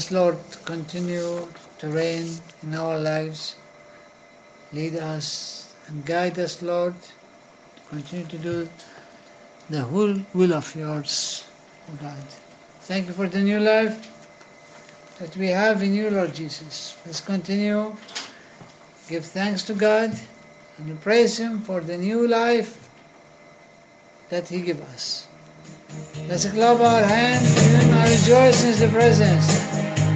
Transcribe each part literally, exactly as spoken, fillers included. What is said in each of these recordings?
Yes, Lord, continue to reign in our lives. Lead us and guide us, Lord. Continue to do the whole will of yours, O God. Thank you for the new life that we have in you, Lord Jesus. Let's continue. Give thanks to God and praise Him for the new life that He gave us. Let's clap our hands and rejoice in His presence.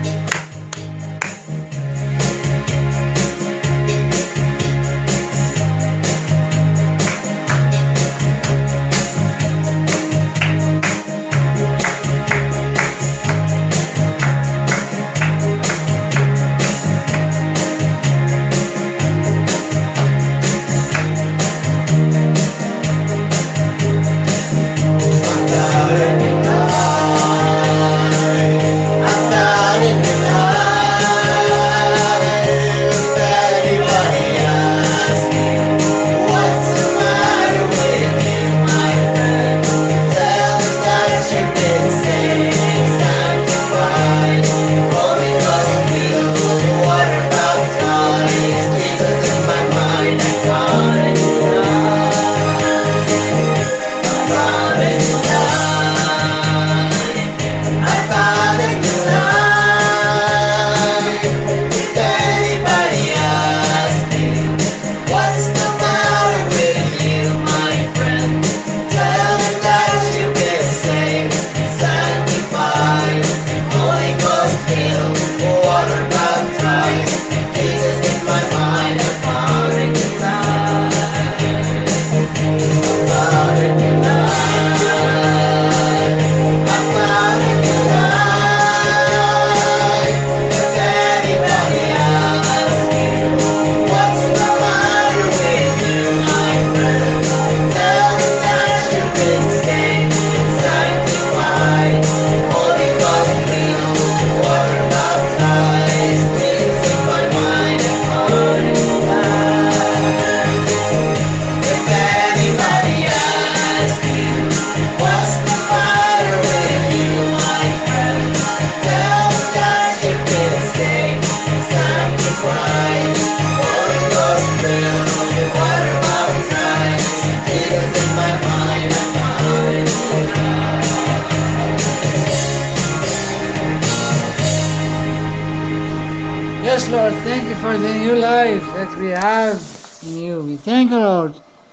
Yes, Lord, thank you for the new life that we have in you. We thank you, Lord,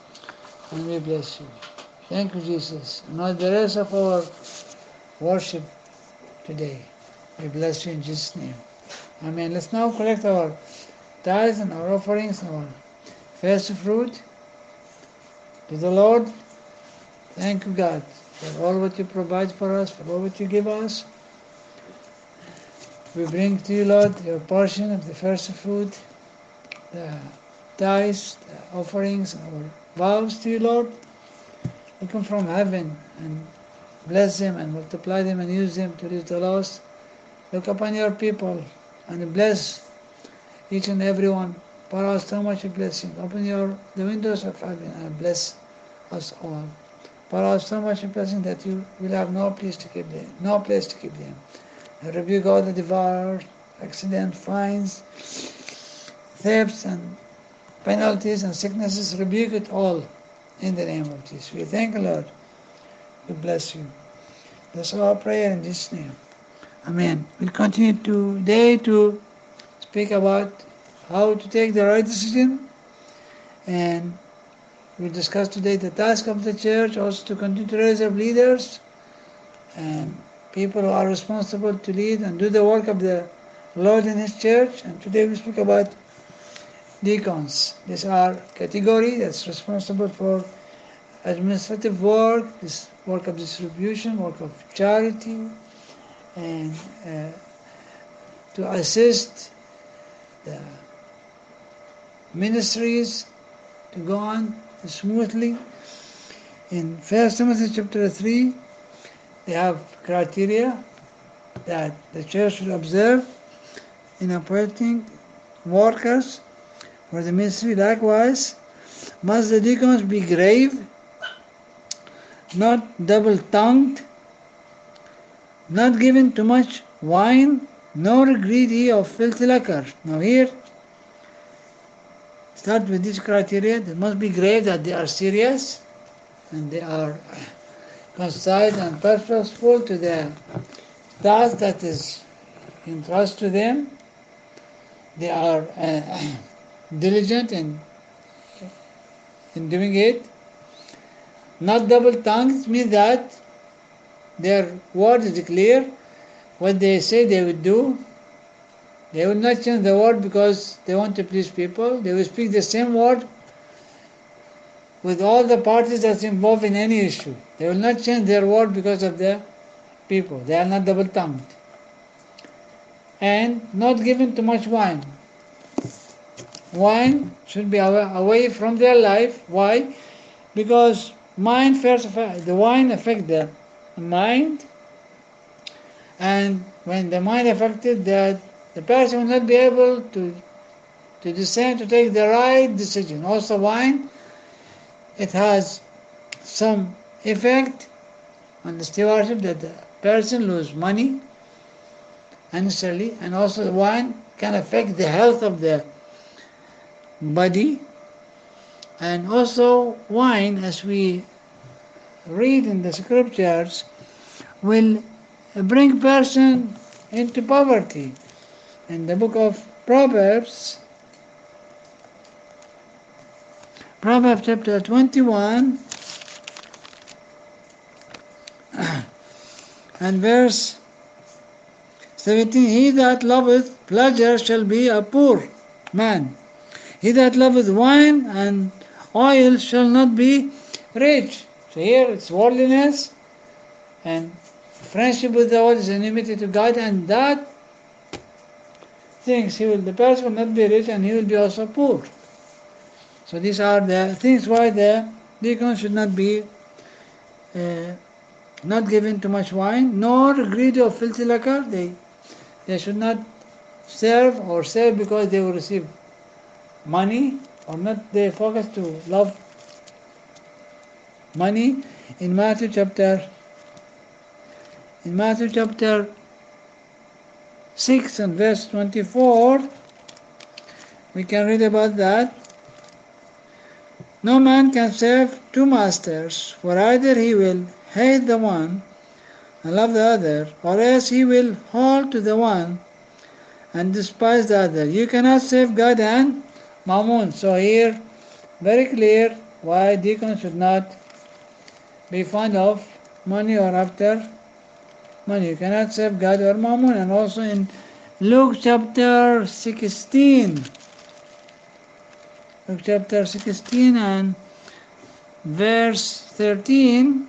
and we bless you. Thank you, Jesus. And all the rest of our worship today, we bless you in Jesus' name. Amen. Let's now collect our tithes and our offerings and our first fruit to the Lord. Thank you, God, for all what you provide for us, for all what you give us. We bring to you, Lord, your portion of the first fruit, the tithes, the offerings, our vows to you, Lord. We come from heaven and bless them and multiply them and use them to reach the lost. Look upon your people and bless each and every one. Pour out so much blessing. Open your the windows of heaven and bless us all. Pour out so much blessing that you will have no place to keep them, no place to keep them. And rebuke all the devour, accident, fines, thefts, and penalties and sicknesses. Rebuke it all in the name of Jesus. We thank you, Lord. We bless you. That's our prayer in Jesus' name. Amen. We'll continue today to speak about how to take the right decision, and we'll discuss today the task of the church, also to continue to raise up leaders and people who are responsible to lead and do the work of the Lord in His church. And today we speak about deacons. These are category that's responsible for administrative work, this work of distribution, work of charity, and uh, to assist the ministries to go on smoothly. In First Timothy chapter three, they have criteria that the church will observe in appointing workers for the ministry. Likewise, must the deacons be grave, not double-tongued, not given too much wine, nor greedy of filthy lucre. Now here, start with this criteria. They must be grave, that they are serious and they are concise and purposeful to the task that is entrusted to them. They are uh, diligent in, in doing it. Not double-tongued means that their word is clear. What they say they would do. They will not change the word because they want to please people. They will speak the same word with all the parties that's involved in any issue. They will not change their word because of the people. They are not double-tongued. And not given too much wine. Wine should be away from their life. Why? Because mind first, the wine affects the mind, and when the mind affected, that the person will not be able to to discern, to take the right decision. Also, wine, it has some effect on the stewardship that the person lose money unnecessarily, and also the wine can affect the health of the body. And also wine, as we read in the scriptures, will bring person into poverty. In the book of Proverbs, Proverbs chapter twenty-one and verse seventeen, he that loveth pleasure shall be a poor man. He that loveth wine and oil shall not be rich. So here it's worldliness, and friendship with the world is enmity to God, and that things he will, the person will not be rich, and he will be also poor. So these are the things why the deacon should not be uh, not given too much wine, nor greedy of filthy lucre. They they should not serve or serve because they will receive money, or not they focus to love money. In Matthew chapter in Matthew chapter six and verse twenty-four, we can read about that. No man can serve two masters, for either he will hate the one and love the other, or else he will hold to the one and despise the other. You cannot serve God and Mammon. So here, very clear why deacons should not be fond of money or after money. You cannot serve God or Mammon. And also in Luke chapter sixteen, Luke chapter sixteen and verse thirteen,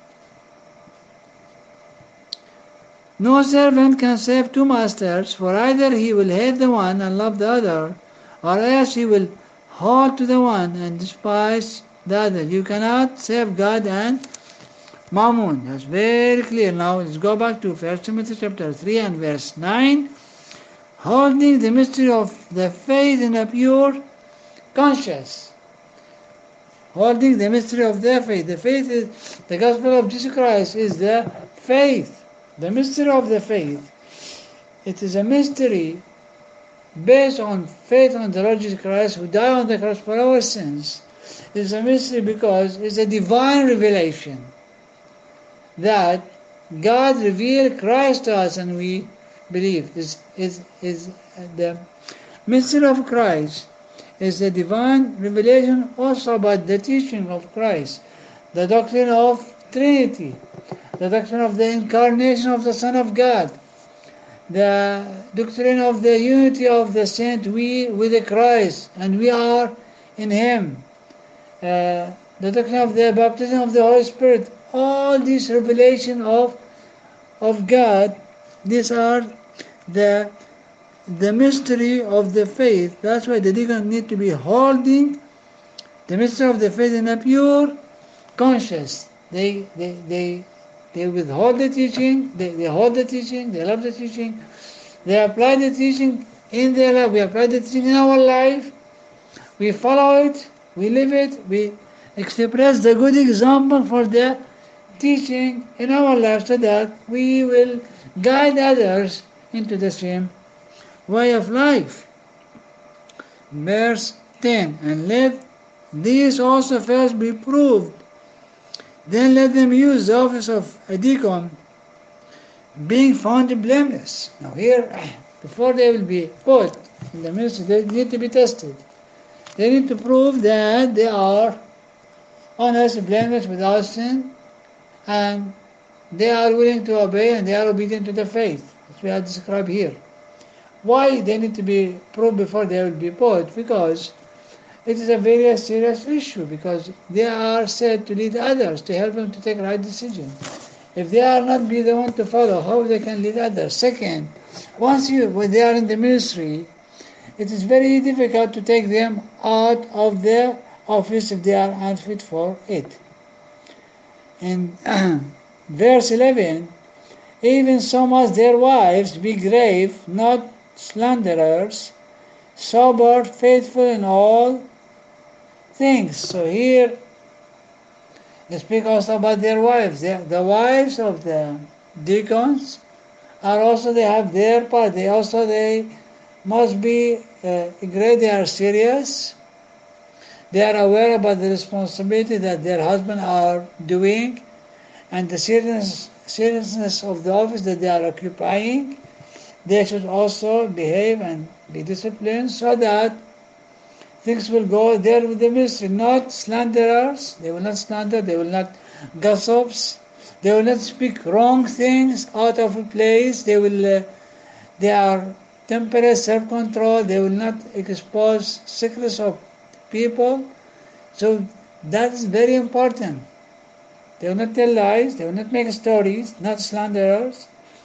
no servant can serve two masters, for either he will hate the one and love the other, or else he will hold to the one and despise the other. You cannot serve God and Mammon. That's very clear. Now let's go back to First Timothy chapter three and verse nine. Holding the mystery of the faith in a pure conscience. Holding the mystery of the faith. The faith is the gospel of Jesus Christ is the faith. The mystery of the faith. It is a mystery based on faith on the Lord Jesus Christ, who died on the cross for our sins. It is a mystery because it's a divine revelation that God revealed Christ to us, and we believe. Is is is the mystery of Christ is a divine revelation also about the teaching of Christ, the doctrine of Trinity, the doctrine of the incarnation of the Son of God, the doctrine of the unity of the saint, we with the Christ, and we are in Him, uh, the doctrine of the baptism of the Holy Spirit. All these revelation of of God, these are the the mystery of the faith. That's why the deacons need to be holding the mystery of the faith in a pure conscience. They they they they withhold the teaching, they, they hold the teaching, they love the teaching, they apply the teaching in their life. We apply the teaching in our life, we follow it, we live it, we express the good example for the teaching in our life, so that we will guide others into the same way of life. Verse ten, and let these also first be proved, then let them use the office of a deacon, being found blameless. Now here, before they will be put in the ministry, they need to be tested. They need to prove that they are honest, blameless, without sin, and they are willing to obey and they are obedient to the faith, as we have described here. Why they need to be proved before they will be put? Because it is a very serious issue, because they are said to lead others, to help them to take right decisions. If they are not be the one to follow, how they can lead others? Second, once you, when they are in the ministry, it is very difficult to take them out of their office if they are unfit for it. In verse eleven, even so must their wives be grave, not slanderers, sober, faithful in all things. So here they speak also about their wives. The, the wives of the deacons are also, they have their part. They also, they must be uh, great, they are serious. They are aware about the responsibility that their husbands are doing and the seriousness, seriousness of the office that they are occupying. They should also behave and be disciplined so that things will go there with the ministry. Not slanderers, they will not slander, they will not gossips, they will not speak wrong things out of place, they will, uh, they are temperate, self-control, they will not expose secrets of people. So that is very important. They will not tell lies, they will not make stories, not slanderers.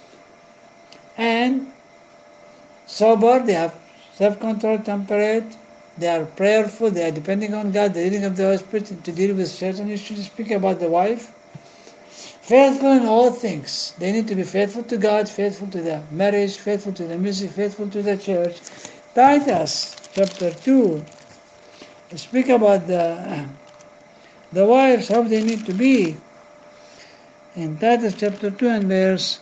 And sober, they have self-control, temperate, they are prayerful, they are depending on God, the leading of the Holy Spirit to deal with certain issues. Speak about the wife. Faithful in all things. They need to be faithful to God, faithful to the marriage, faithful to the music, faithful to the church. Titus chapter two, speak about the, the wives, how they need to be. In Titus chapter two and verse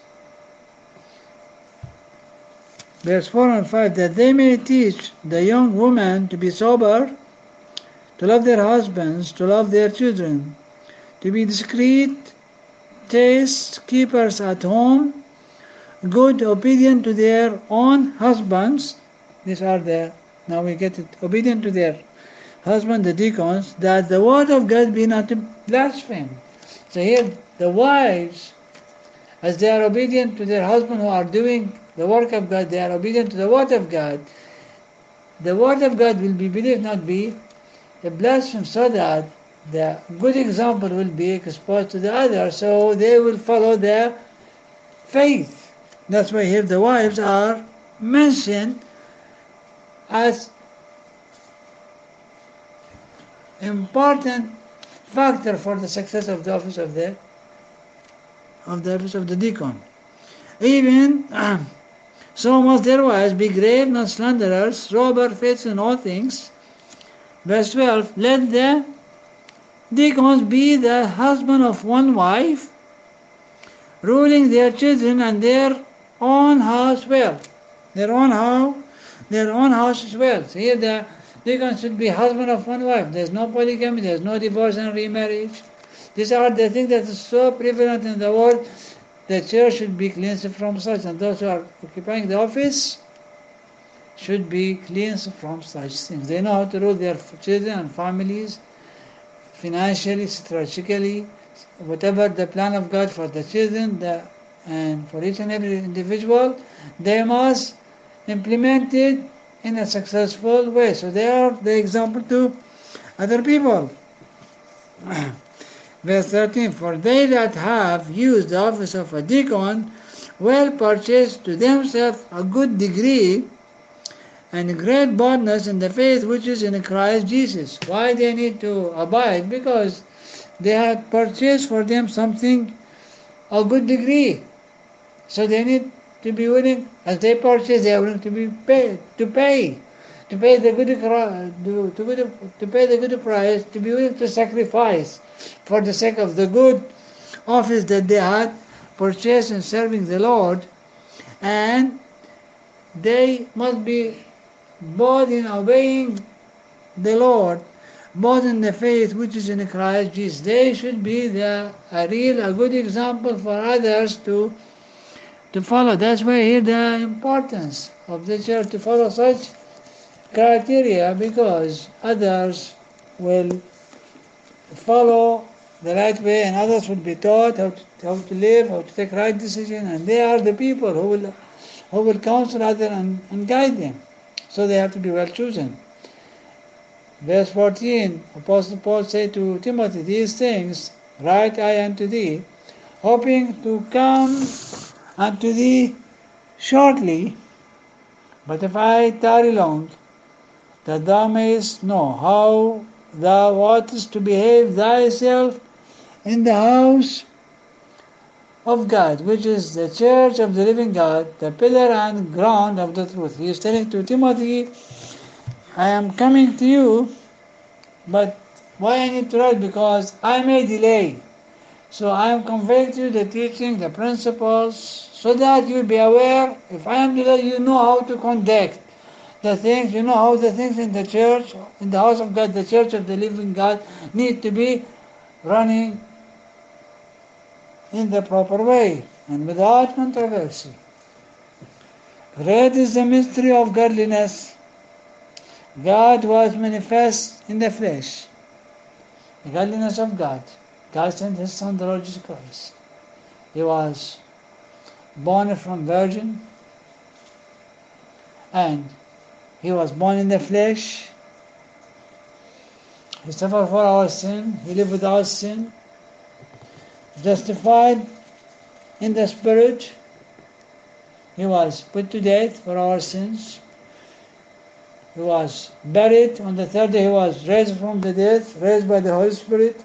Verse four and five, that they may teach the young women to be sober, to love their husbands, to love their children, to be discreet, chaste, keepers at home, good, obedient to their own husbands. These are the, now we get it, obedient to their husband, the deacons, that the word of God be not blasphemed. So here, the wives, as they are obedient to their husband who are doing the work of God, they are obedient to the word of God. The word of God will be believed, not be a blasphemy, so that the good example will be exposed to the others, so they will follow their faith. That's why here the wives are mentioned as important factor for the success of the office of the of the office of the deacon. Even um, so must their wives be grave, not slanderers, sober, faithful in all things. Verse twelve, let the deacons be the husband of one wife, ruling their children and their own house well. Their own house, their own house as well. So here the deacon should be husband of one wife. There's no polygamy, there's no divorce and remarriage. These are the things that is so prevalent in the world. The church should be cleansed from such, and those who are occupying the office should be cleansed from such things. They know how to rule their children and families, financially, strategically, whatever the plan of God for the children the, and for each and every individual, they must implement it in a successful way. So they are the example to other people. Verse thirteen, for they that have used the office of a deacon well purchased to themselves a good degree and great boldness in the faith which is in Christ Jesus. Why they need to abide? Because they have purchased for them something, a good degree. So they need to be willing, as they purchase, they are willing to be paid, to pay, to pay the good, to, to, to pay the good price, to be willing to sacrifice for the sake of the good office that they had purchased in serving the Lord. And they must be both in obeying the Lord, both in the faith which is in Christ Jesus. They should be the, a real, a good example for others to, to follow. That's why here the importance of the church to follow such criteria, because others will follow the right way and others will be taught how to, how to live, how to take right decision, and they are the people who will, who will counsel others and, and guide them. So they have to be well chosen. Verse fourteen, Apostle Paul said to Timothy, these things write I unto thee, hoping to come unto thee shortly. But if I tarry long, that thou mayest know how thou oughtest to behave thyself in the house of God, which is the church of the living God, the pillar and ground of the truth. He is telling to Timothy, I am coming to you, but why I need to write? Because I may delay. So I am conveying to you the teaching, the principles, so that you be aware. If I am delayed, you know how to conduct the things, you know how the things in the church, in the house of God, the church of the living God, need to be running in the proper way and without controversy. Great is the mystery of godliness. God was manifest in the flesh. The godliness of God. God sent His Son, the Lord Jesus Christ. He was born from virgin, and He was born in the flesh. He suffered for our sin. He lived without sin. Justified in the Spirit. He was put to death for our sins. He was buried. On the third day He was raised from the dead, raised by the Holy Spirit.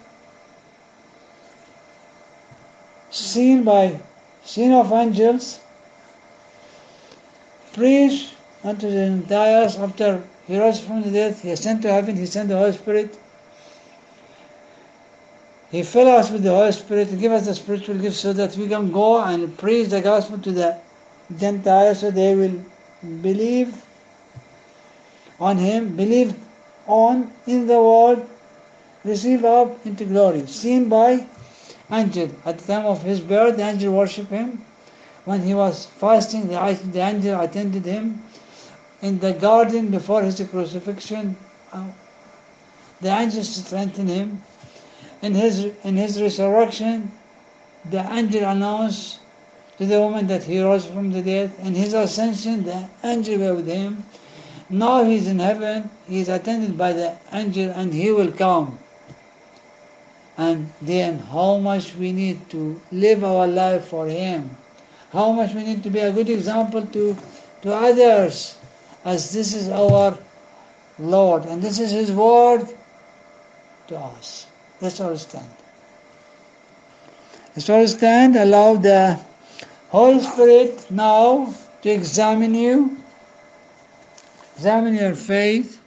Seen by, seen of angels. Preached unto the Gentiles after He rose from the dead. He ascended to heaven. He sent the Holy Spirit. He filled us with the Holy Spirit and gave us the spiritual gifts so that we can go and preach the gospel to the Gentiles, so they will believe on Him, believe on in the world, receive up into glory. Seen by angel. At the time of His birth, the angel worshipped Him. When He was fasting, the, the angel attended Him. In the garden before His crucifixion, uh, the angels strengthened Him. In his, in his resurrection, the angel announced to the woman that He rose from the dead. In His ascension, the angel were with Him. Now He is in heaven. He is attended by the angel, and He will come. And then how much we need to live our life for Him. How much we need to be a good example to, to others, as this is our Lord, and this is His word to us. Let's all stand. Let's all stand. Allow the Holy Spirit now to examine you, examine your faith.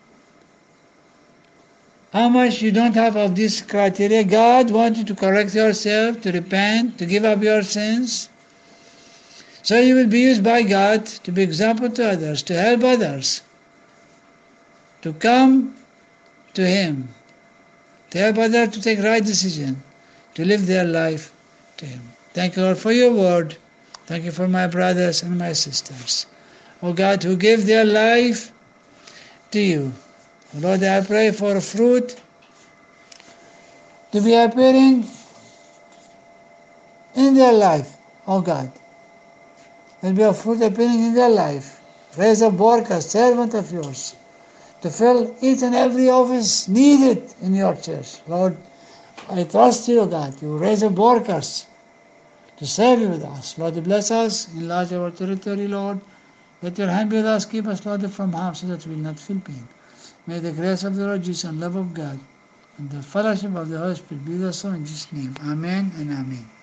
How much you don't have of this criteria. God wants you to correct yourself, to repent, to give up your sins. So you will be used by God to be example to others, to help others, to come to Him, to help others to take right decision, to live their life to Him. Thank you, Lord, for your word. Thank you for my brothers and my sisters. Oh God, who give their life to you. Lord, I pray for fruit to be appearing in their life, oh God. There will be a fruit appearing in their life. Raise up workers, servant of yours, to fill each and every office needed in your church. Lord, I trust you, God. You raise up workers to serve you with us. Lord, bless us, enlarge our territory, Lord. Let your hand be with us, keep us, Lord, from harm, so that we will not feel pain. May the grace of the Lord Jesus and love of God and the fellowship of the Holy Spirit be with us all in Jesus' name. Amen and amen.